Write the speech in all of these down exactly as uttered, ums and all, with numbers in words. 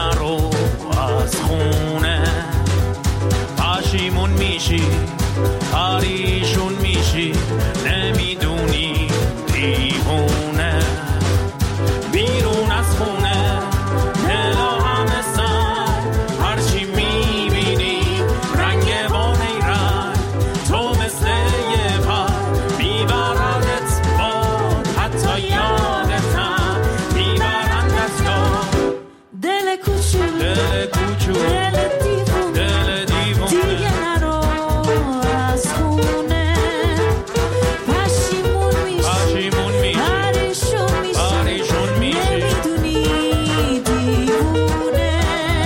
نرو از خونه، پشیمون میشی پریشون میشی، نمیدونی دیوونه. بیرون از خونه دلا همه سر، هرچی میبینی رنگ با نیرنگ، تو مثل یه پر میبردت با حتی یادتم، میبرندت یاد. دل کوچولو دل کوچولو دل دیوونه دل دیوونه دیگه نرو از خونه، پشیمون میشی پشیمون میشی پریشون میشی پریشون میشی، نمیدونی دیوونه.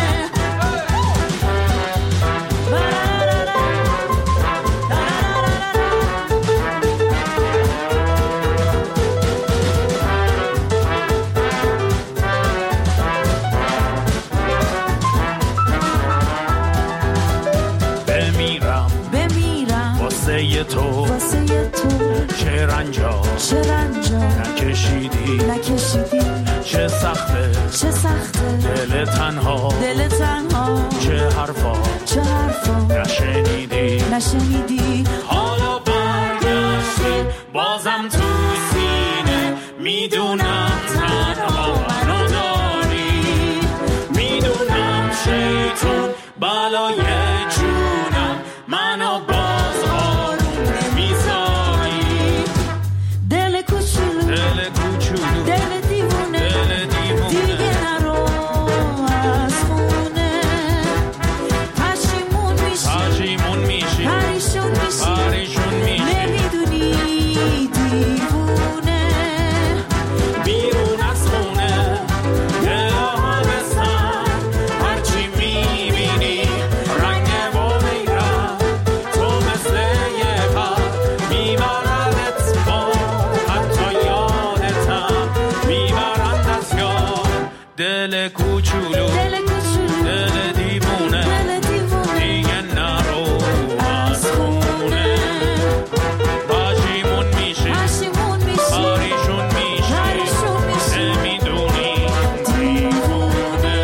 بمیرم بمیرم واسه تو واسه تو، چه رنجا چه رنجا نکشیدی نکشیدی، چه سخته چه سخته دل تنها دل تنها، چه حرفا چه حرفا نشنیدی نشنیدی. حالا برگشتی بازم تو سینه، میدونم تنها منو داری، میدونم شیطون بلای جونم، منو باز آروم نمیذاری. دل کوچولو دل کوچولو دل دیوونه دل دیوونه دیگه نرو از خونه، پشیمون میشی پشیمون میشی پریشون میشی پریشون میشی، نمیدونی دیوونه. بیرون از خونه دلا همه سر، هرچی میبینی رنگ با نیرنگ، تو مثل یه پر میبردت با حتی یادتم، میبرندت یاد. دل کوچولو دل کوچولو دل دیوونه دل دیوونه دیگه نرو از خونه، پشیمون میشی پشیمون میشی پریشون میشی پریشون میشی، نمیدونی دیوونه.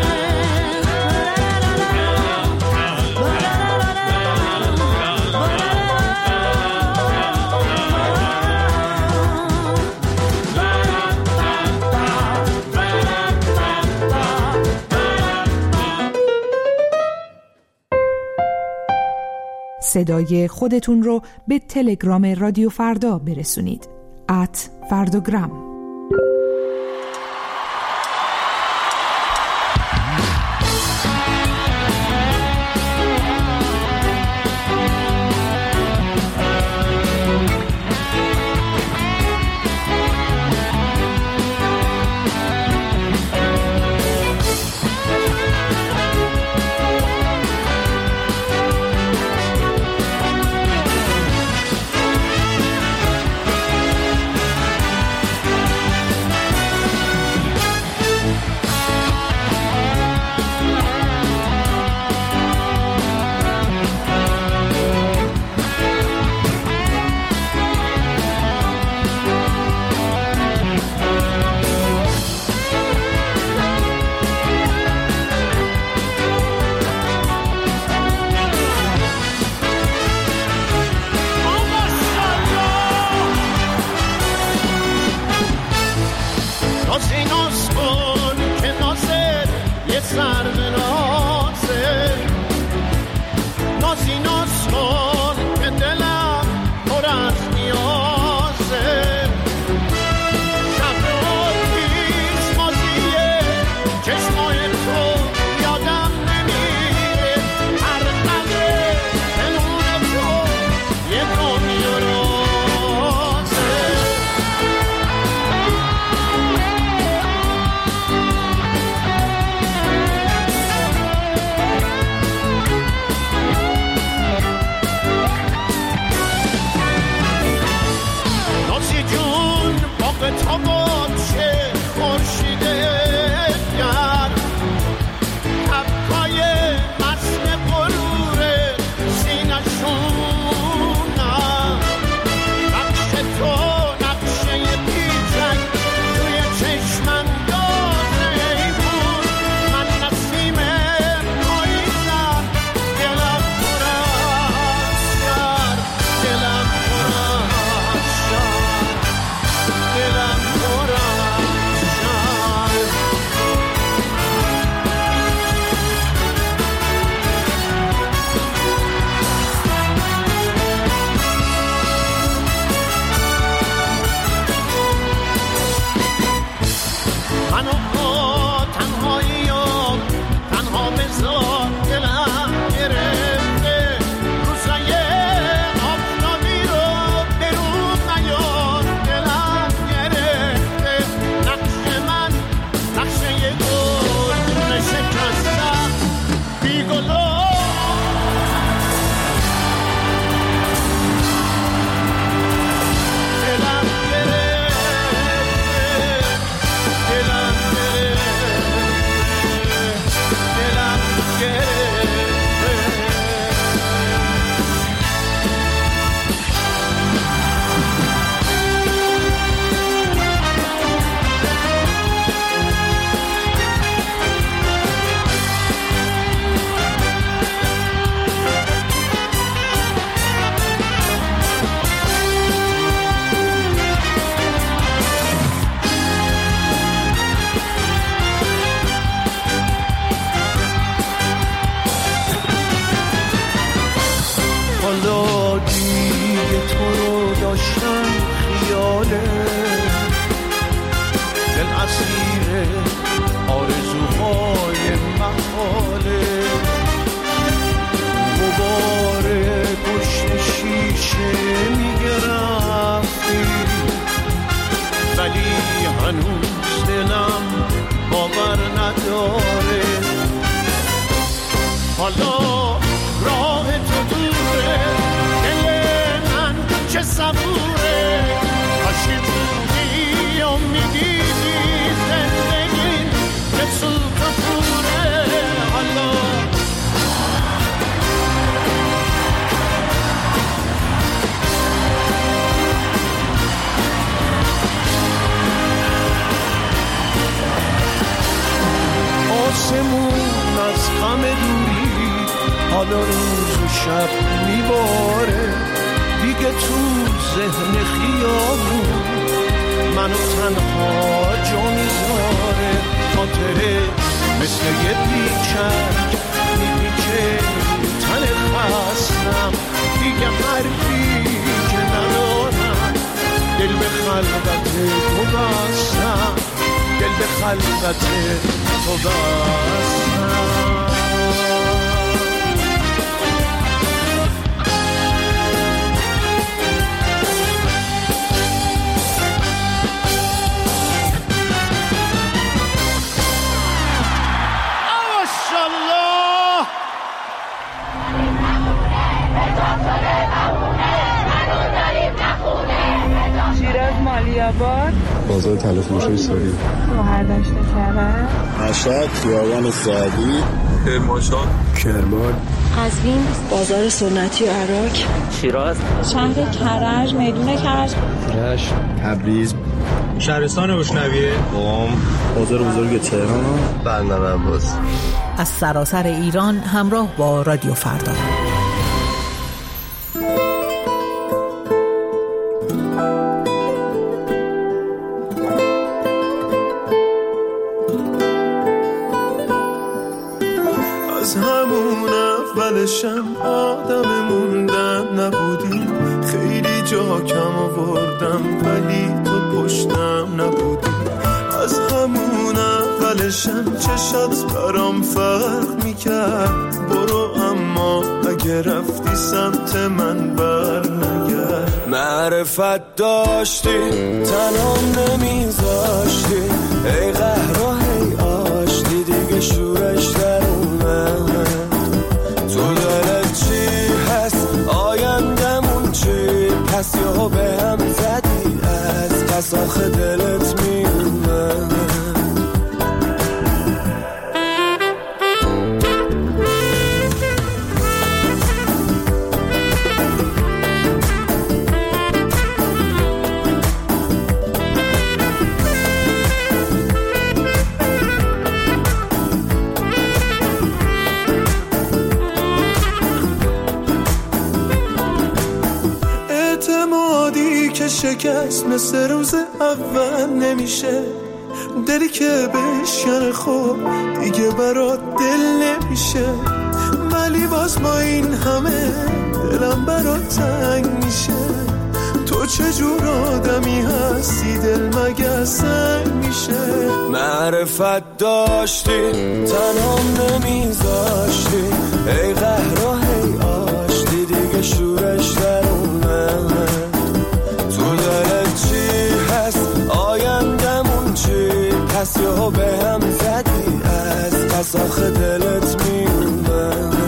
صدای خودتون رو به تلگرام رادیو فردا برسونید. ات فردوگرام. حالا راه تو دوره، دل من چه صبوره، کاشی بودی امیدی زندگی به سوت و پوره. حالا آسمون از غم دوری حالا روز و شب میباره، دیگه تو ذهن خیابون منو تنها جا میذاره. خاطره مثل یه پیچک میپیچه تن خستم، دیگه حرفی که ندارم دل به خلقت تو بستم، دل به خلقت تو بستم. مالیاباد، بازار تلفروشی ساری، شهردشت کرج، مشهد، خیابان سعدی، کرمانشاه، کرمان، قزوین، بازار سنتی و عراق، شیراز، شهر کرج، میدون کرج، رشت، تبریز، شهرستان بوشنویه، قم، بازار بزرگ تهران، بندر عباس. از سراسر ایران همراه با رادیو فردا. اولشم آدم موندن نبودی، خیلی جا کم آوردم ولی تو پشتم نبودی. از همون اولشم چشات برام فرق میکرد، برو اما اگه رفتی سمت من بر نگرد. معرفت داشتی تنام نمیذاشتی، ای قهر و هی آشتی دیگه شورش در اومد. تو دلت چی هست آیندمون چی، پس یا به هم زدی از پس آخه دلت میومد. شکست مثل روز اول نمیشه، دلی که بشکنه خوب دیگه برات دل نمیشه. ولی باز با این همه دلم برات تنگ میشه. تو چجور آدمی هستی دل مگه سنگ میشه. معرفت داشتی تنام نمیذاشتی، ای قهر و هی آشتی دیگه شورش در اومد. تو دلت چی هست آیندمون چی، پس یا به هم زدی از پس آخه دلت میومد.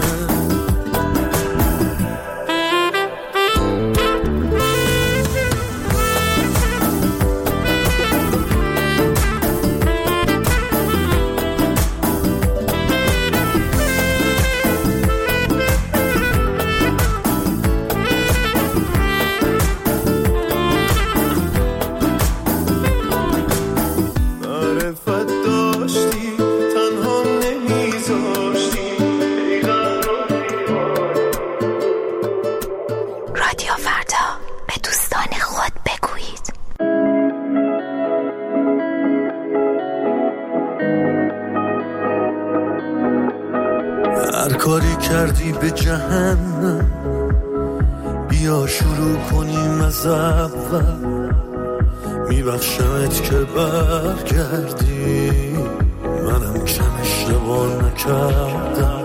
کاری کردی به جهنم، بیا شروع کنیم از اول. میبخشمت که برگردی، منم کم اشتباه نکردم.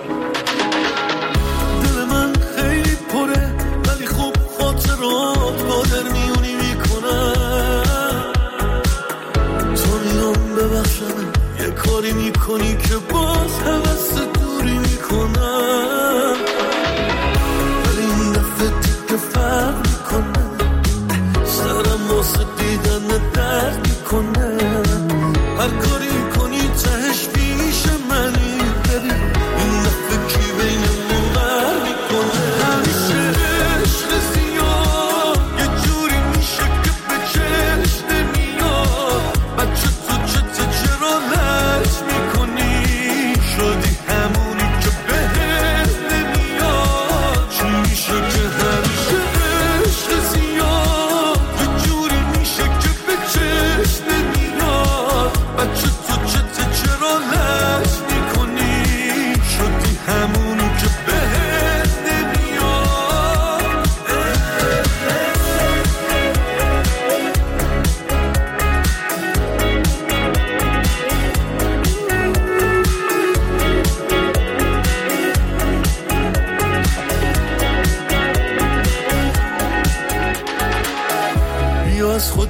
دل من خیلی پره ولی خوب خاطرات با در میونی میکنم. تو میام ببخشم یه کاری میکنی که باز حوست دوری میکنم.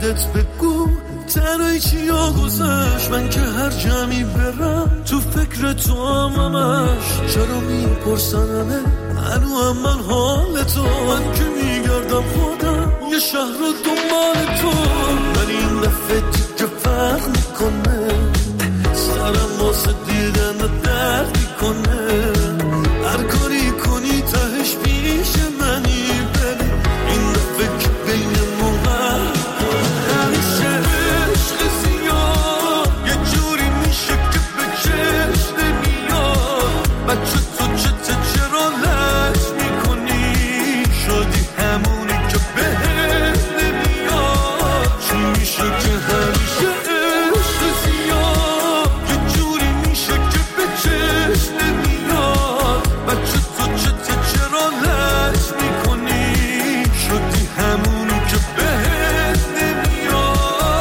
خودت بگو تنهایی چیا گذشت، من که هر جمعی برم تو فکر تو همش. چرا میپرسن همه هنو هم من حال تو، من که میگردم خودم یه شهر رو دنبال تو. من این دفعه دیگه فرق میکنه، سرم واسه دیدن و درد میکنه. هر کاری کنی تهش پیش منی ببین، این دفعه که بینمون حل کنه. همیشه عشق زیاد یه جوری میشه که به چشم نمیاد. بچه تو چته چرا لش میکنی، شدی همونی که بهت نمیاد. چی میشه که همیشه عشق زیاد یه جوری میشه که به چشم نمیاد. بچه تو چته چرا لش میکنی، شدی همونی که بهت نمیاد.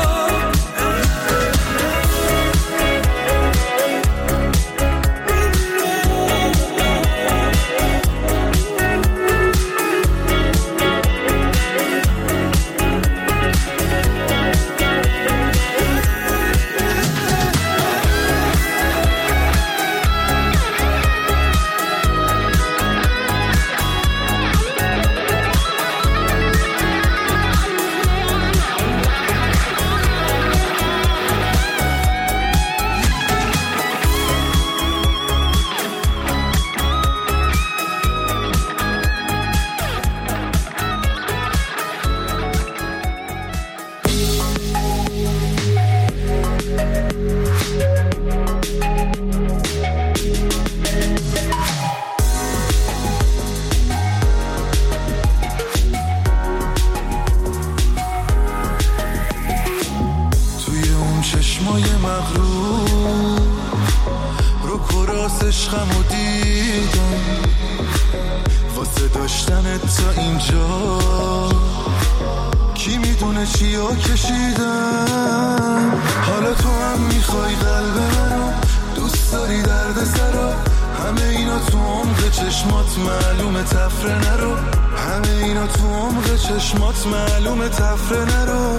چشمای مغرور رو کراس عشقمو دیدم، واسه داشتنت تا اینجا کی میدونه چیا کشیدم. حالا تو هم میخوای قلب منو، دوست داری درد سرا، همه اینا تو عمق چشمات معلومه تفره نرو. همه اینا تو عمق چشمات معلومه تفره نرو.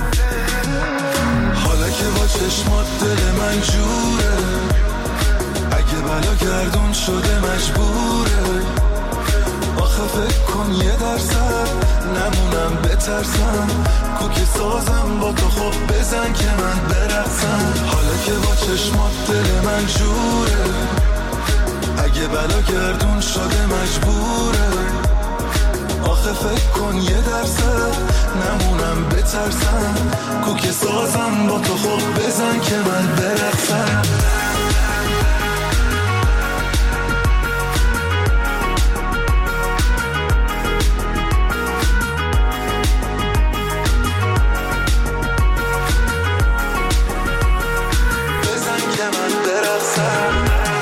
حالا که با چشمات دل من جوره، اگه بلا گردون شده مجبوره. آخه فکر کن یه درصد نمونم بترسم، کوکی سازم با تو خب بزن که من برقصم. حالا که با چشمات دل من جوره، اگه بلا گردون شده مجبوره. آخه فکر کن یه درصد نمونم بترسم، کوکی سازم با تو خب بزن که من برقصم. بزن که من برقصم.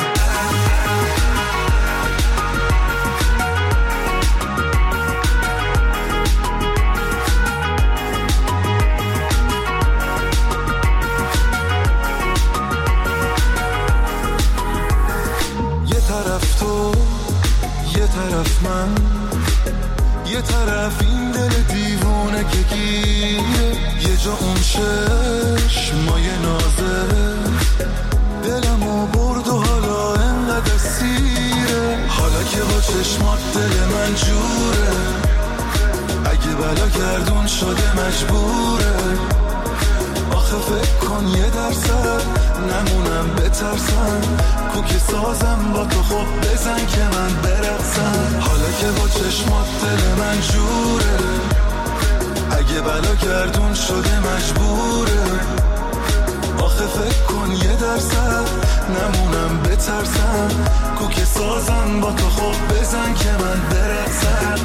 یه طرف من، یه طرف این دل دیوونه که گیره. یه جا اون چشمای نازه دلمو برد و حالا انقدر سیره. حالا که با چشمات دل من جوره، اگه بلا گردون شده مجبوره. آخه فکر کن یه درصد نمونم بترسم، کوکی سازم با تو خب بزن که من برقصم. حالا که با چشمات دل من جوره، اگه بلا گردون شده مجبوره. آخه فکر کن یه درصد نمونم بترسم، کوکی سازم با تو خب بزن که من برقصم.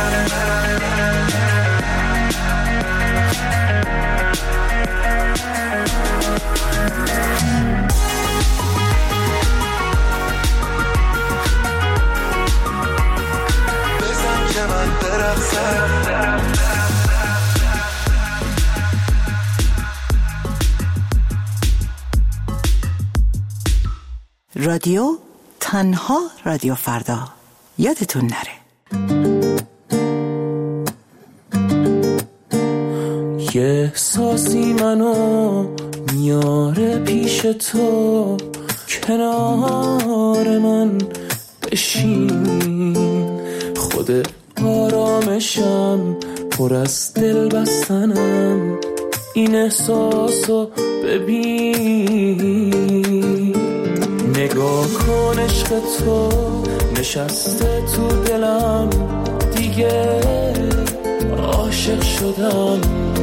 بزن که من برقصم. رادیو تنها رادیو فردا، یادتون نره. یه احساسی منو میاره پیش تو، کنار من بشین، خود آرامشم پر از دل بستنم، این احساسو ببین. نگاه کن عشق تو نشسته تو دلم، دیگه عاشق شدم،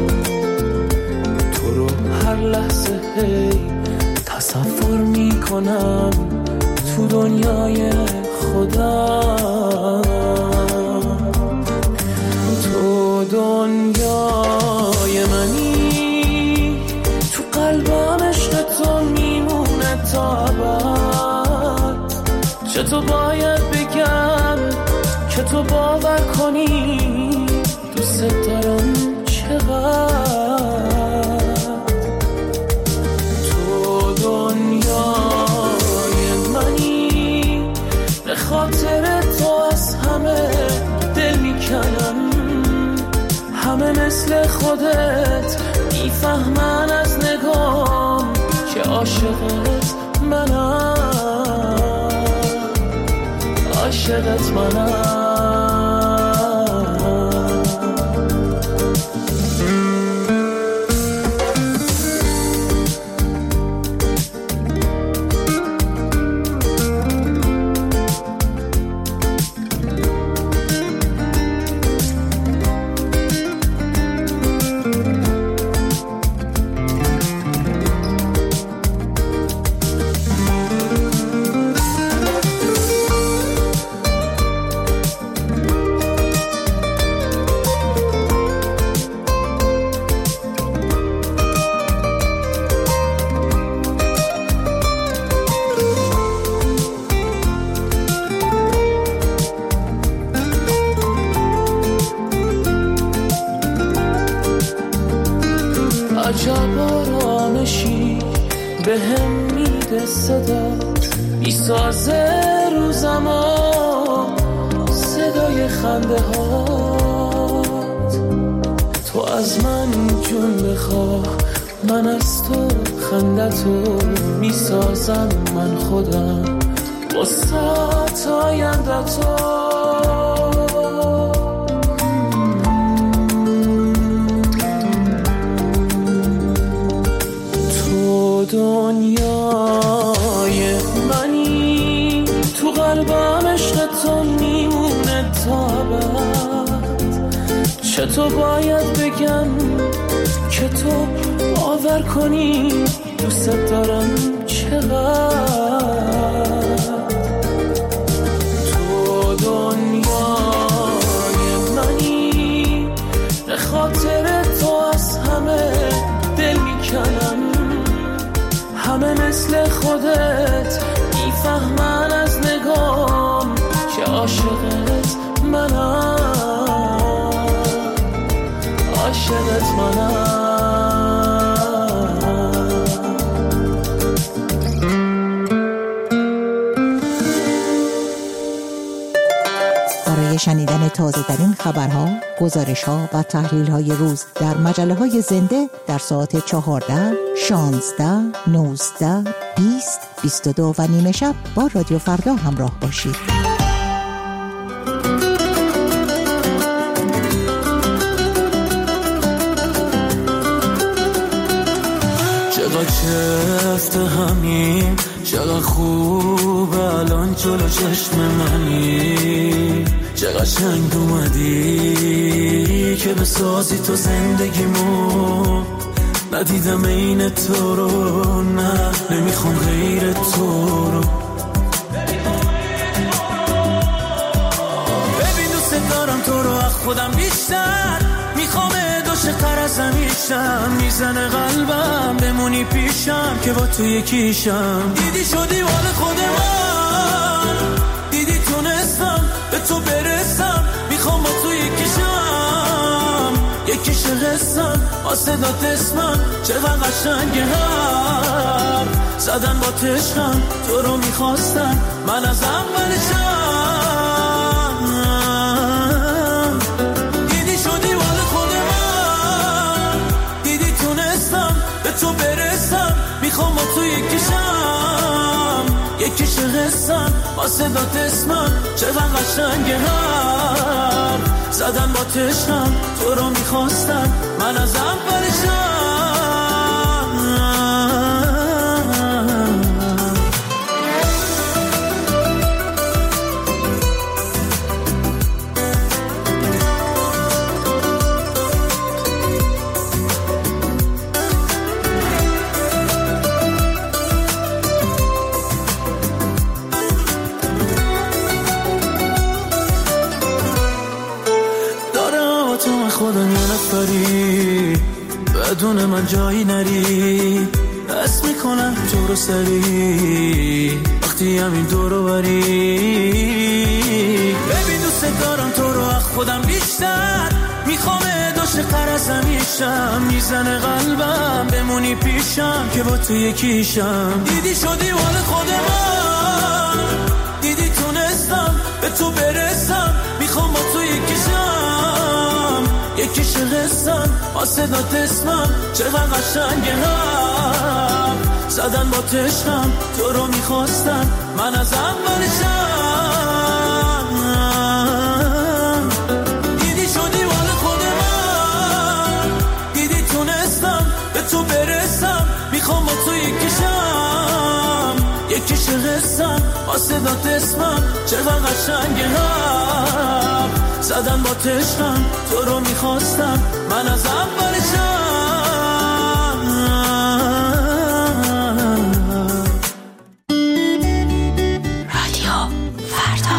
تو رو هر لحظه هی تصور میکنم تو دنیای خودم، تو دنیای منی، تو قلبم عشق تو میمونه تا ابد. چطور باید بگم که تو باور کنی دوست دارم چقدر، تو دنیای منی، به خاطر تو از همه دل میکنم، همه مثل خودت میفهمن از نگام که عاشقت منم، عاشقت منم. عجب آرامشی به هم میده صدا، میسازه روزما صدای خنده هات. تو از من جون بخواه، من از تو خندتو میسازم، من خودم واسه آینده تو. دنیای منی، تو قلبم عشق تو میمونه تا ابد. چطور باید بگم که تو باور کنی دوست دارم چقدر، تو دنیای منی، به خاطر تو از همه دل میکنم، همه مثل خودت میفهمن از نگام که عاشقت منم، عاشقت منم. برای شنیدن تازه ترین خبرها، گزارش ها و تحلیل های روز در مجله های زنده در ساعت چهارده، شانزده، نوزده، بیست، بیست و دو و نیمه شب با رادیو فردا همراه باشید. چقدر چفت همین، چقدر خوب الان جلو چشم منی، چقدر شنگ اومدی که بسازی تو زندگیمو. ندیدم این تو رو، نه نمیخوام غیر تو رو. ببین دوست دارم تو رو از خودم بیشتر، میخوام عاشق‌تر از همیشم. میزنه قلبم بمونی پیشم که با تو یکیشم. دیدی شدی مال خود من، دیدی تونستم به تو برسم. میخوام با تو یکیشم، یکیش قسم واسه داد اسمم. چقدر قشنگه هم زدن با تشکم، تو رو میخواستم من از اولشم. میتونستم با صدات اسمم چقدر قشنگه هر زدن با تشنم تو رو میخواستم من از اولشم بدون من جایی نری بس میکنم تو رو سری وقتی همین دورو بری ببین دوست دارم تو رو از خودم بیشتر میخوام داشت قرصم میشم میزنه قلبم بمونی پیشم که با تو یکیشم دیدی شدی مال خود من دیدی تونستم به تو برسم میخوام با تو یکیشم یکیش قسم با صدات اسمم چقدر قشنگه هم زدن با تشنم تو رو میخواستم من از اولشم دیدی شدی مال خود من دیدی تونستم به تو برسم میخوام با تو یکیشم یکیش قسم با صدات اسمم چقدر قشنگه هم زدن با تشنم تو رو میخواستم من از اولشم رادیو فردا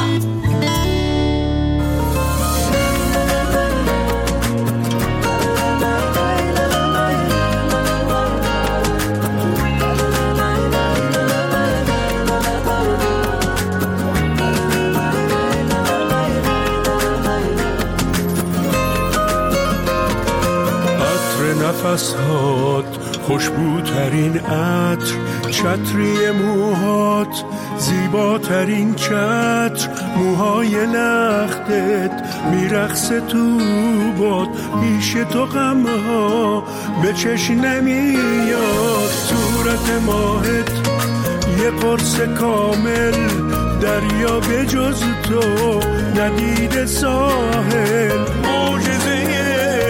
نفسات خوشبوترین عطر چتری موهات زیباترین چتر موهای لختت میرقصه تو باد پیش تو غمها به چشم نمیاد صورت ماهت یه قرص کامل دریا به جز تو ندیده ساحل معجزه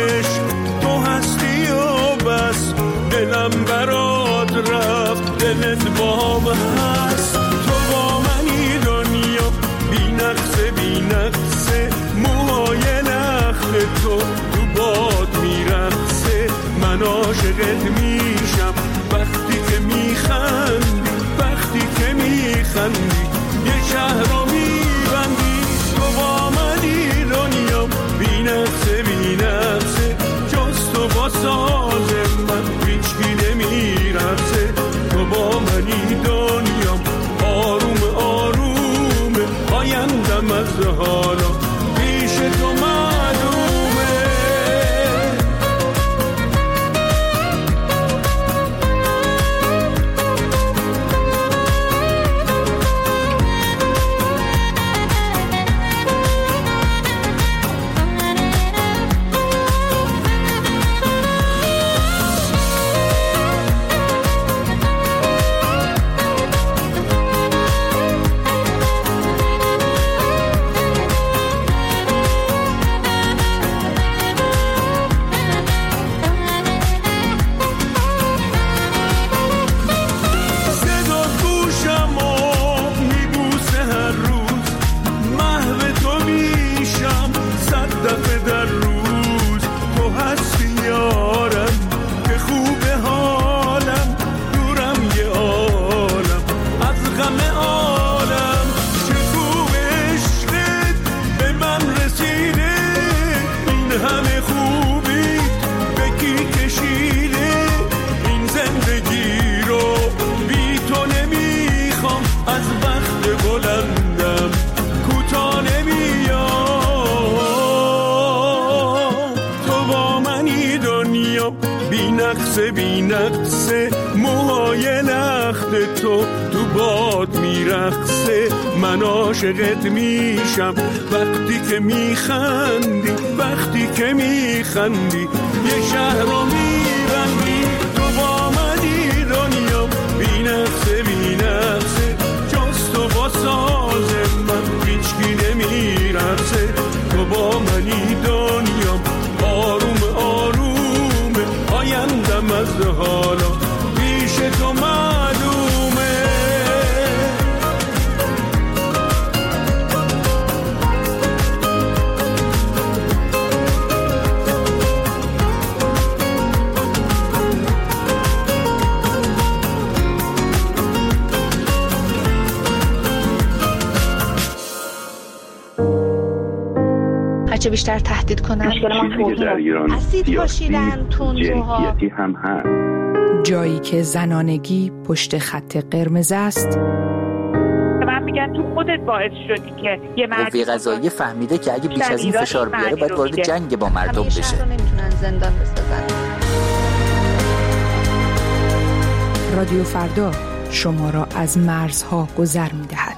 بس دلم برات رفت دلت با من هست تو با منی دنیا بی نقصه بی نقصه موهای نخل تو تو باد میرقصه من عاشقت میشم وقتی که میخندی وقتی که میخندی یه شهر رو میبندی تو با منی دنیا بی نقصه بی نقصه جز تو با ساز من هیچکی نمیرسه تو با منی دنیام آروم آروم آیندم از حالا پیش تو معلومه بی نقصه موهای لخت تو تو باد میرقصه من عاشقت میشم وقتی که میخندی وقتی که میخندی یه شهر رو میبندی تو با منی دنیا بی نقصه بی نقصه جز تو با ناز من هیچکی نمیرسه، تو با منی دنیام آروم آروم، آیندم از حالا پیش تو معلومه. هرچه بیشتر تهدید کنن مشکل ما توهین اسید پاشیدن تندروها هم هست. جایی که زنانگی پشت خط قرمز است. من میگم تو خودت باعث شدی که یه مرد قوه قضاییه فهمیده که اگه بیش از این فشار بیاره باید وارد جنگ با مردم بشه. همیشه نمیتونن زندان بسازن. رادیو فردا شما را از مرزها گذر می‌دهد.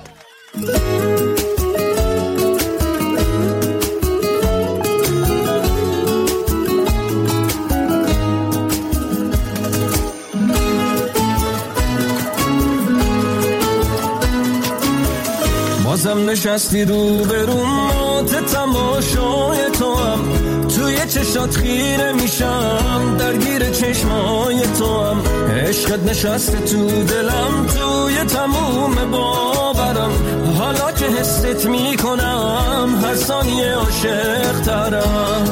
بازم نشستی رو برون مات تماشای تو هم، توی چشات خیره میشم درگیر چشمای تو هم، عشقت نشسته تو دلم توی تموم باورم، حالا که حست میکنم هر ثانیه عاشق ترم.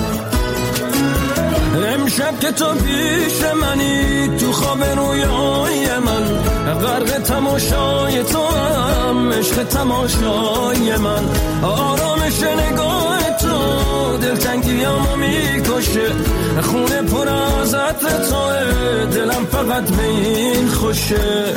امشب که تو پیش منی تو خواب رویای من، غرق تماشای تو هم عشق تماشای من، آرامش نگاه تو دلتنگیامو میکشه، خونه پر از عطر توه دلم فقط به این خوشه.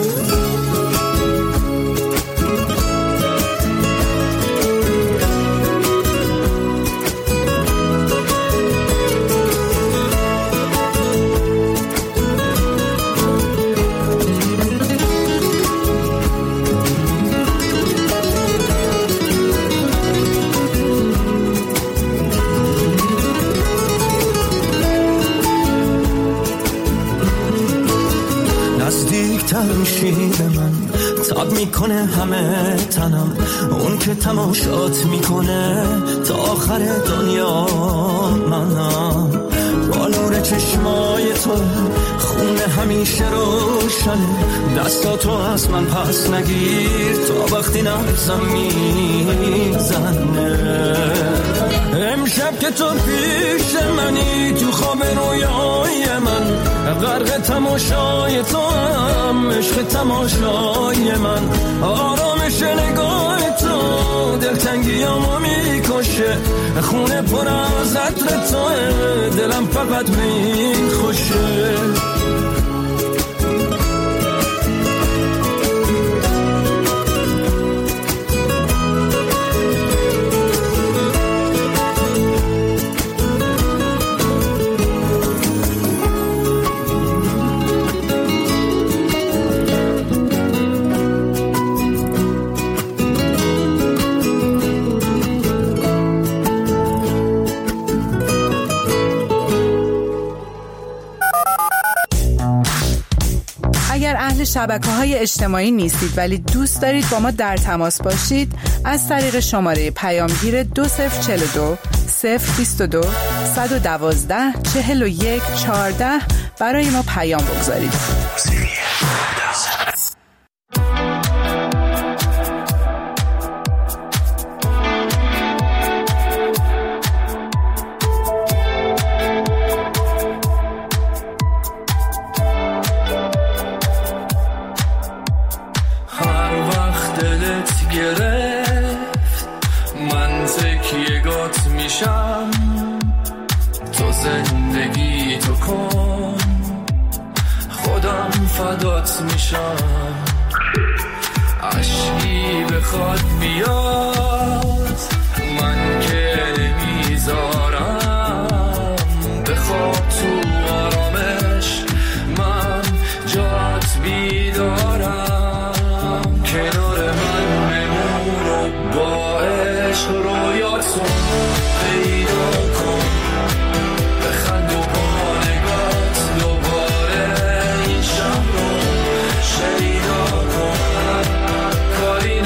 میشی به من تاب میکنه همه تنم، اون که تماشات میکنه تا آخر دنیا منم، با نور چشمای تو خونه همیشه روشنه، دستاتو از من پس نگیر تا وقتی نبزم میزنه. امشب که تو پیش منی تو خواب رویای من، غرق تماشای تو هم عشق تماشای من، آرامش نگاه تو دلتنگیامو میکشه، خونه پر از عطر توه دلم فقط به این خوشه. اهل شبکه‌های اجتماعی نیستید ولی دوست دارید با ما در تماس باشید، از طریق شماره پیامگیر دو صفر چهل و دو صفر بیست و دو صد و دوازده چهل و یک چهارده برای ما پیام بگذارید. کاری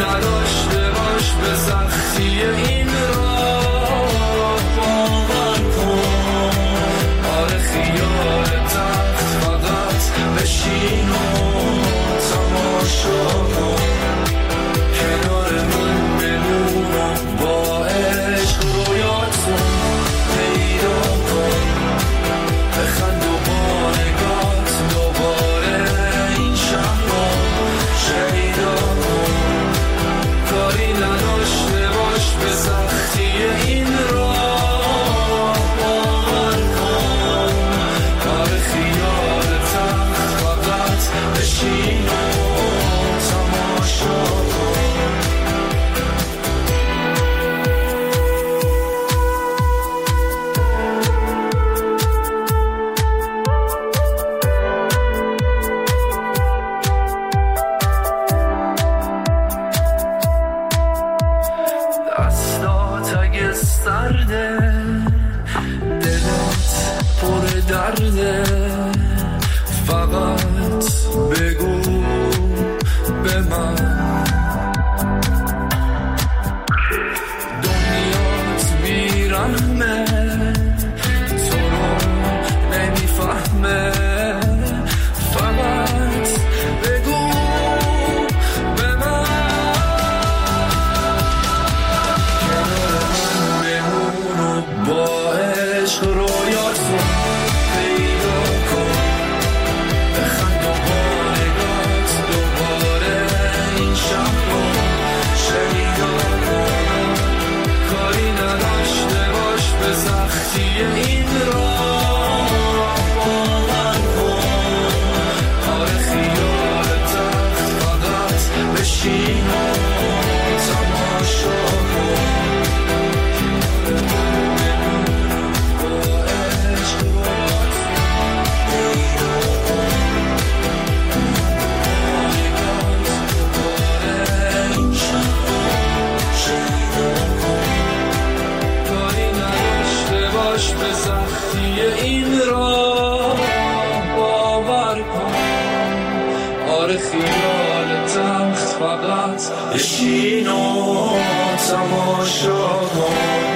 بشین و تماشا کن.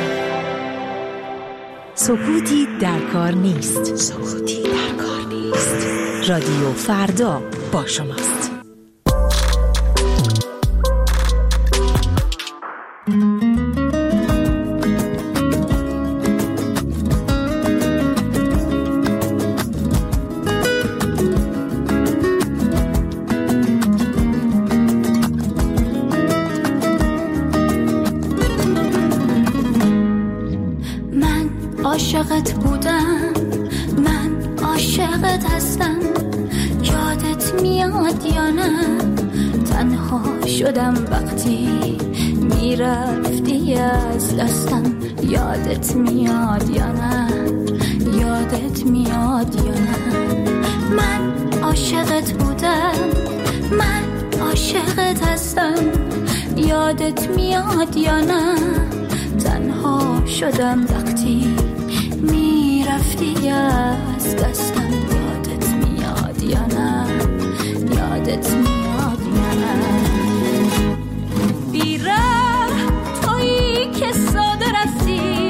سکوتی در کار نیست. سکوتی در کار نیست. رادیو فردا با شماست. عاشقت بودم، من عاشقت هستم، یادت میاد یا نه؟ تنها شدم وقتی میرفتی از دستم، یادت میاد یا نه؟ یادت میاد یا نه؟ من عاشقت بودم، من عاشقت هستم، یادت میاد یا نه؟ تنها شدم وقتی میرفتی از دستم، یادت میاد یا نه؟ یادت میاد یا نه؟ بیره تویی که ساده رفتی،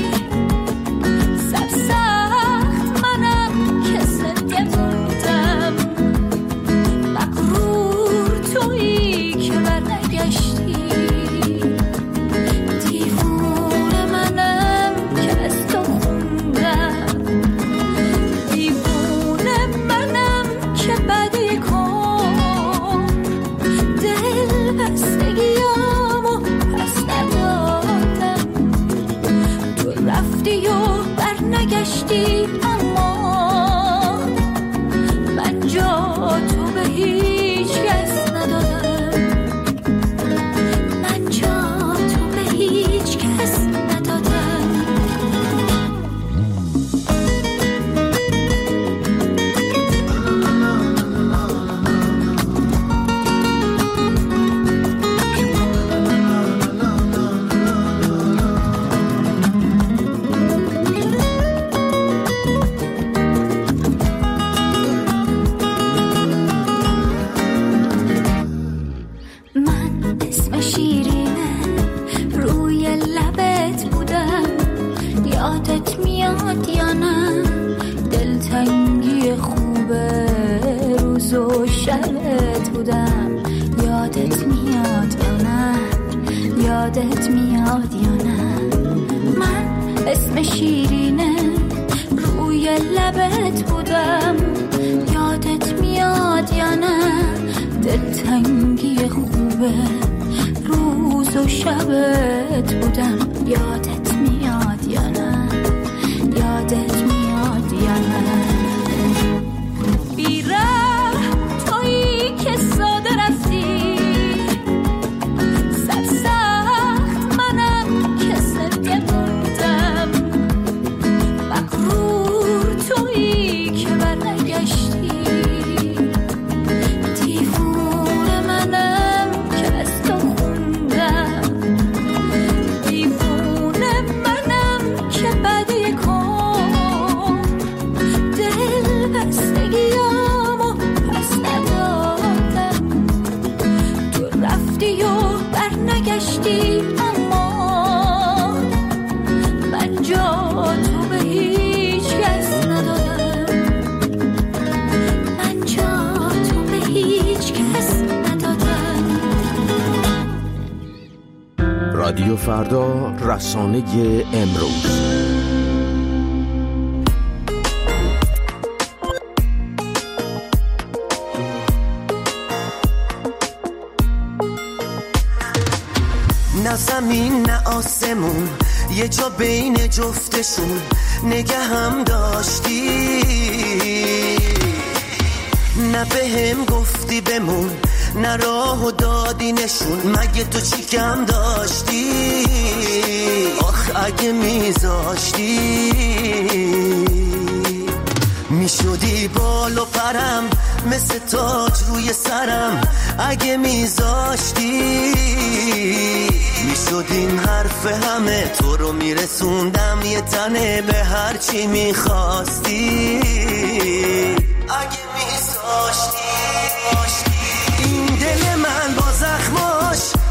سرسخت منم که زنده موندم، مغرور تویی که برنگشتی، دیوونه منم که از تو خوندم، دیوونه منم که بدی کن، دل بستگیامو پس ندادم، تو رفتی و برنگشتی، اما من جا تو به هیچ کس ندادم، من جا تو به هیچ کس ندادم. من اسم شیرینه روی لبت بودم، یادت میاد یا نه؟ دلتنگی خوبه روز و شبت بودم، یادت میاد یا نه؟ یادت میاد یا نه؟ من اسم شیرینه روی لبت بودم، یادت میاد یا نه؟ دلتنگی خوبه روز و شبت بودم، یادت میاد یا نه؟ یادت میاد یا نه؟ بیره تویی که ساده رفتی، سرسخت منم که زنده موندم، مغرور تویی که برنگشتی، دیوونه منم که از تو خوندم، دیوونه منم که بدی کن، دل بستگیامو پس ندادم، تو رفتی و برنگشتی، اما من جا تو به هیچ کس ندادم، من جا تو به هیچ کس ندادم. رادیو فردا، رسانه امروز. نه زمین نه آسمون، یه جا بین جفتشون نگه هم داشتی، نه به هم گفتی بمون، نه راهو دادی نشون، مگه تو چی کم داشتی؟ آخ اگه میذاشتی میشدی بال و پرم، مثل تاج روی سرم، اگه میذاشتی میشد این حرف همه، تو رو میرسوندم یه تنه به هر چی میخواستی، اگه میذاشتی این دل من با زخماش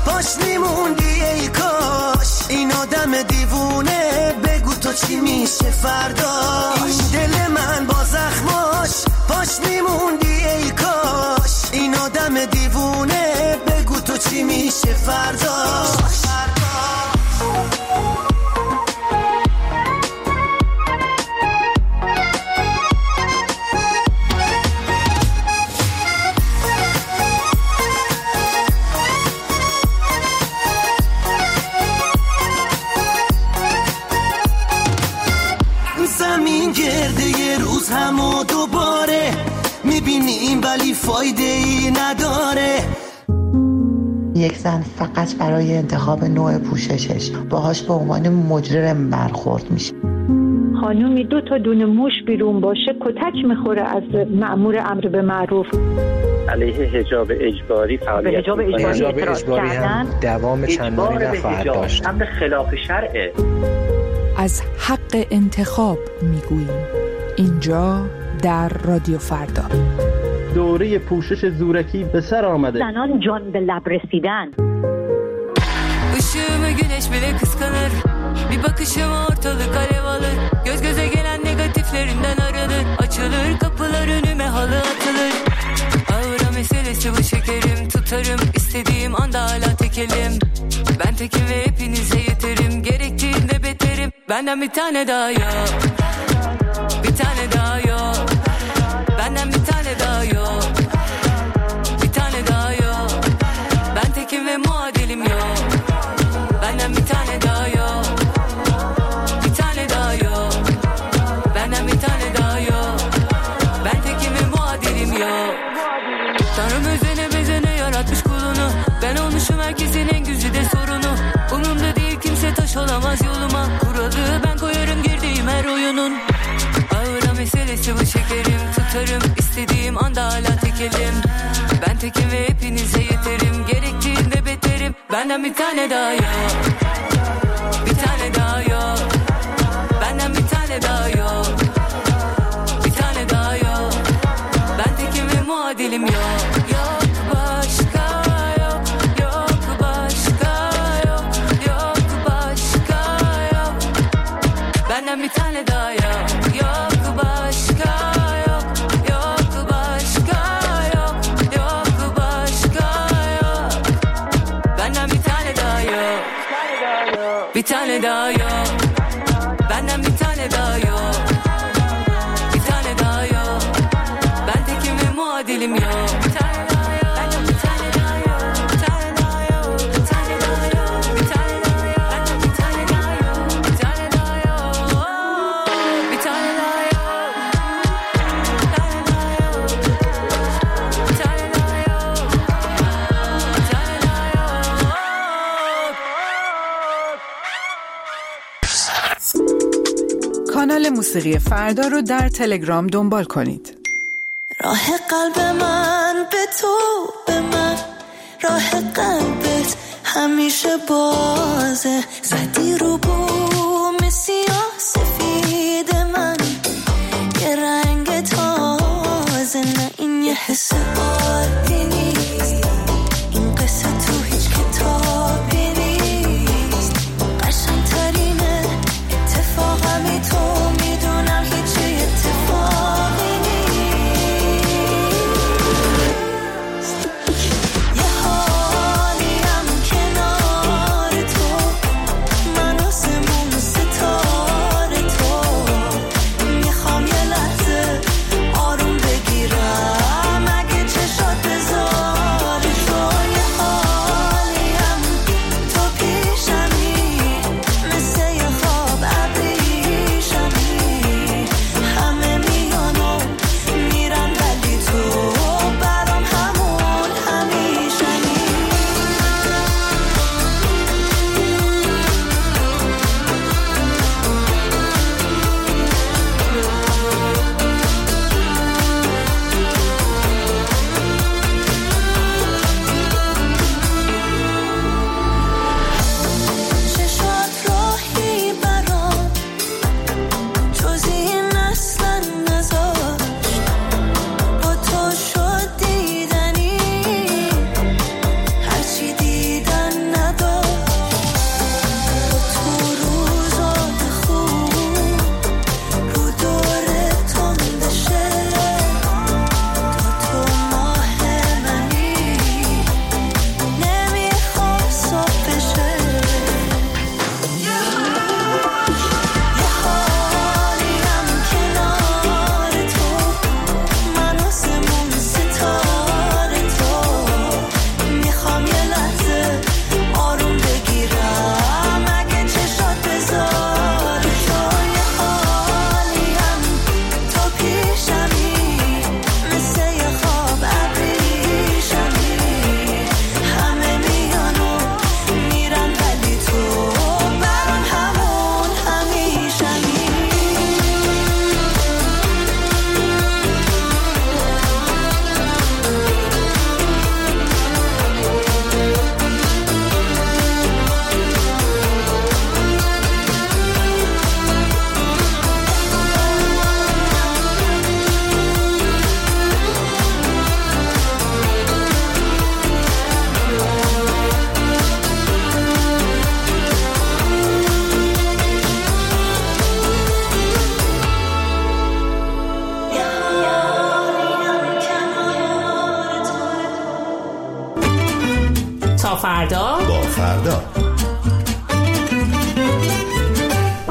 فردا. زمین گرده یه روز هم و دوباره میبینیم ولی فایده ای نداره. یک زن فقط برای انتخاب نوع پوششش باهاش به عنوان مجرم برخورد میشه. خانومی دو تا دونه موش بیرون باشه کتک میخوره از مأمور امر به معروف. علیه حجاب اجباری فعالیت حجاب اجباری, حجاب اجباری هم دوام چندانی نخواهد داشت. امر خلاف شرعه. از حق انتخاب میگوییم اینجا در رادیو فردا. دوره puşuş زورکی به سر آمده. زنان جان به لب رسیدن. Işığımı güneş bile kıskanır. Bir bakışım ortalık alev alır. Göz göze gelen negatiflerinden arınır. Açılır kapılar önüme halı atılır. Aura meselesi bu şekerim. Tutarım istediğim anda hala tekelim. Ben tekim ve hepinize yeterim. Gerektiğinde beterim. Benden bir tane daha yok. Bir tane daha yok. Benden bir tane daha yok. Bir tane daha yok. Ben tekim ve muadilim yok. Benden bir tane daha yok. Bir tane daha yok. Benden bir tane daha yok. Ben tekim ve muadilim yok. Tanrım özene bezene yaratmış kulunu. Ben olmuşum herkesin en güzide sorunu. Umurumda değil kimse taş olamaz yoluma. Kuralı ben koyarım girdiğim her oyunun. Aura meselesi bu şekerim. Tutarım istediğim anda hala tekelim. Ben tekim ve hepinize yeterim. Gerektiğinde beterim. Benden bir tane daha yok. Bir tane daha yok. Benden bir tane daha yok. Bir tane daha yok. Ben tekim ve muadilim yok. Yok başka yok. Yok başka yok. Yok başka yok. Benden bir tane daha yok. Yok başka yok. Yok başka yok. Yok başka yok. Benden bir tane daha yok. Bir tane daha yok. Benden bir tane daha yok. Bir tane daha yok. Ben tekim ve muadilim yok. Bir tane daha yok. Benden bir tane daha yok. Bir tane daha yok. Bir tane daha yok. Bir tane daha yok. Benden bir tane daha yok. Bir tane daha yok. Bir tane daha yok. Bir tane daha yok. Bir tane daha yok. Bir tane daha yok. کانال موسیقی فردا رو در تلگرام دنبال کنید. راه قلب من به تو به من راه قلبت همیشه بازه زدی رو بوم سیاه سفید من یه رنگ تازه نه این یه حس عادی نیست این قصه تو هیچ کتابی نیست قشنگ ترینه اتفاقمی تو میدونم هیچی اتفاقی نیست یه حالیم کنار تو من آسمون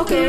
اوکی.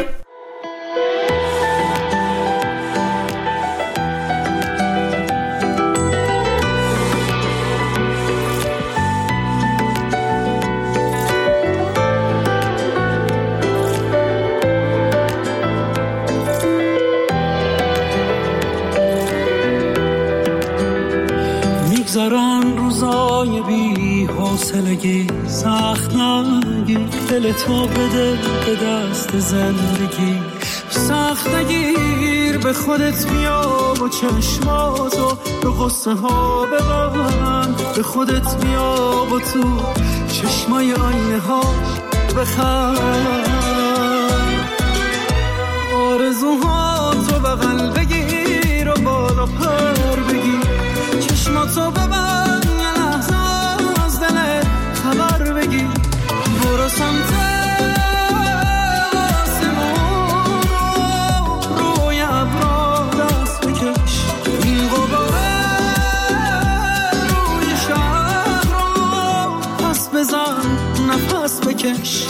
میگذرن روزای بی حوصلگی، سخت نگیر دل تو بده به دست زندگی، سخت نگیر به خودت بیا و چشماتو به غصه ها ببند، به خودت بیا و تو چشمای آینه ها بخند، آرزوهاتو بغل بگیر و بالا پر بگیر، چشماتو ببند یه لحظه از دلت خبر بگیر، برو سمت آسمون رو روی ابرا دست بکش، این غباره روی شهر رو پس بزن نفس بکش،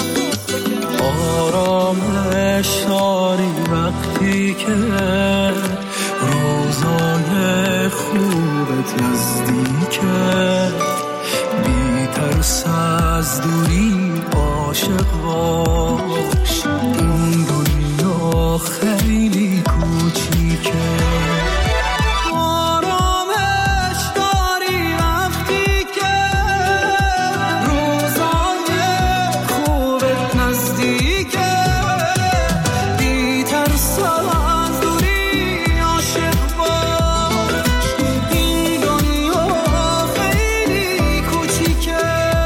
آرامش داری وقتی که روزای خوبت نزدیکه، بی ترس از دوری عاشق باش، این دنیا خیلی کوچیکه، آرامش داری وقتی که روزای خوبت نزدیکه، بی ترس از دوری عاشق باش، این دنیا خیلی کوچیکه.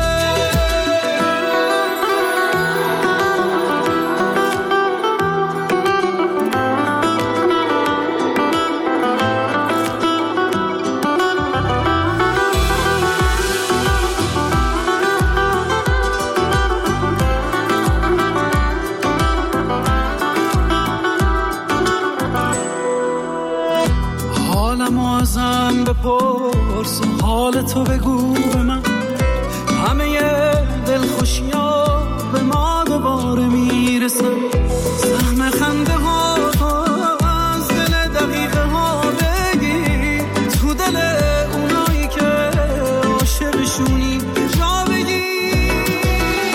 حالمو ازم بپرس و حالتو بگو به من، همه دلخوشی‌ها به ما دوباره میرسن، سهم خنده ها از دل دقیقه ها بگیر، تو دل اونایی که عاشقشونی جا بگیر،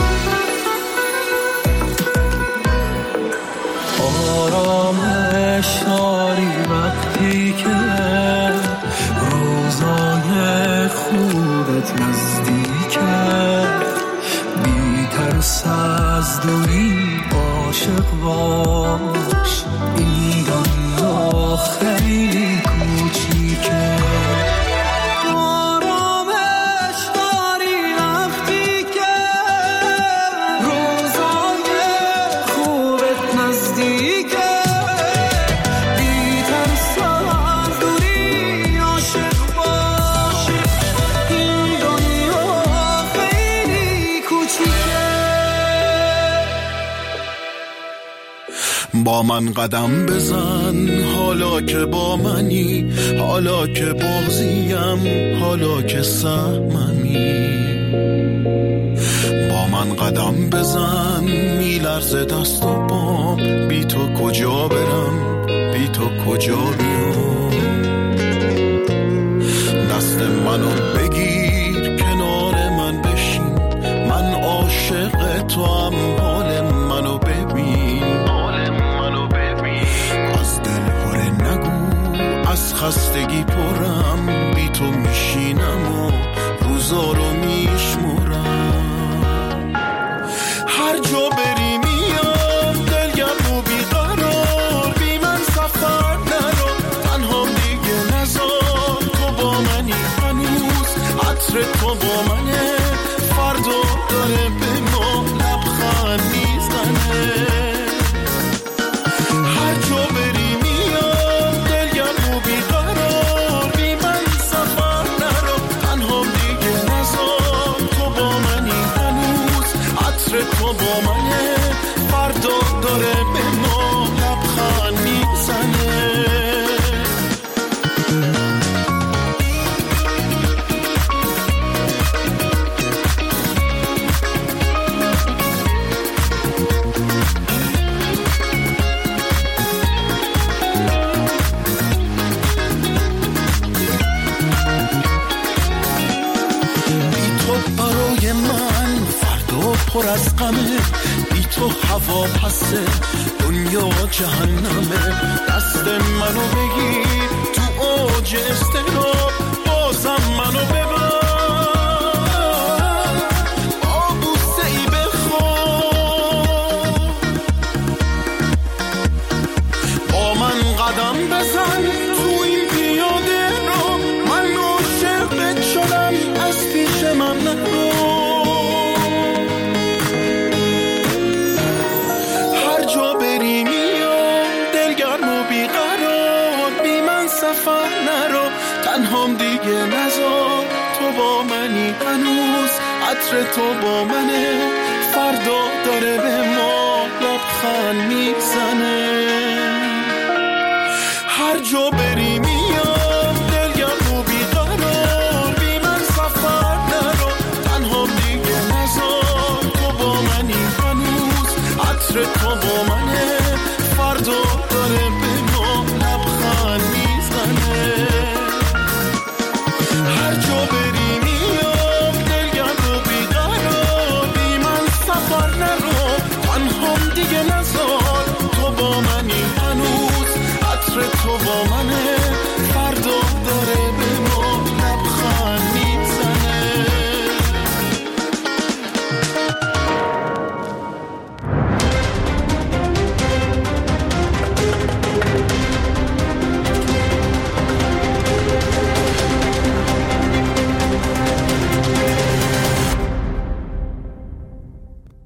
آرامش داری وقتی که روزای خوبت نزدیکه، بی ترس از دوری عاشق باش، این دنیا خیلی کوچیکه، آرامش داری وقتی که روزای خوبت نزدیکه، بی ترس از دوری عاشق باش، این دنیا خیلی کوچیکه. با من قدم بزن حالا که با منی، حالا که بغضیم، حالا که سهممی، با من قدم بزن میلرزه دست و پام، بی تو کجا برم بی تو کجا بیام، دست منو بگیر کنار من بشین، من عاشق تو هم، حال منو ببین، از دل هره نگو از خستگی پرم، بی تو میشینم و روزا رو میشمرم، هر جا بری میام دلگم و بیقرار، بی من سفر نرو تنها دیگه نزار، تو با منی هنوز عطر تو با منه، فردا داره به ما لبخند میزنه، هر جا بری میام دلگم و بیقرار، بی من سفر نرو تنها دیگه نزار، تو با منی هنوز عطر تو با منه، فردا داره به ما لبخند میزنه. پر از غمه، بی تو هوا پسه دنیا جهنمه. دست منو بگیر تو اوج استقلاب، بازم منو ببر با بوسه ای بخواب، با من قدم بزن تو این پیاده رو، من عاشقت شدم از پیش من نرو. هر جا بری میام دلگرم و بیقرار، بی من سفر نرو، تنهام دیگه نذار. تو با منی هنوز، عطر تو با منه، فردا داره به ما لبخند میزنه. هر جا